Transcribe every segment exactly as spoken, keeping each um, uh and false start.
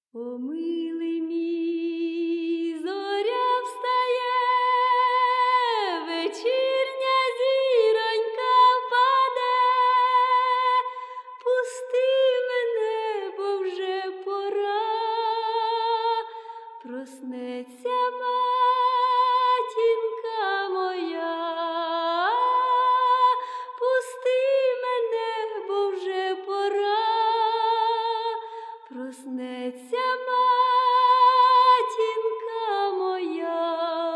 О, милий мій, зоря встає, вечірня зіронька впаде, пусти мене, бо вже пора, проснеться матінка моя, пусти мене, бо вже пора, проснеться матінка моя.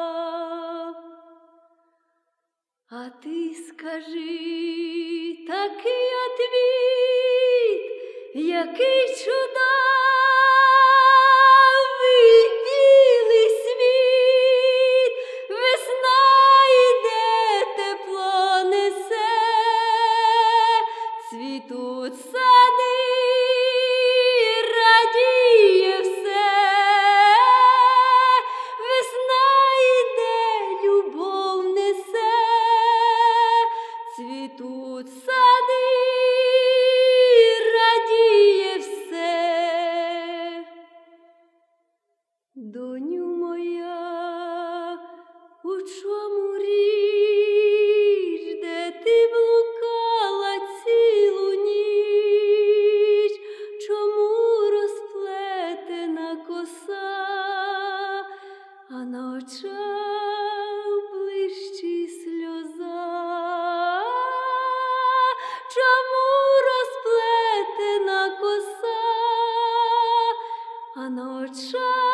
А ти скажи такий отвіт, який чудовий білий світ, весна йде, тепло несе, цвітуть сади, радіє все, весна йде, любов несе, цвітуть сади, радіє все. Доню моя, у чому річ, де ти блукала цілу ніч, чому розплетена коса, а на очах блищить сльоза? Чому розплетена коса, а на очах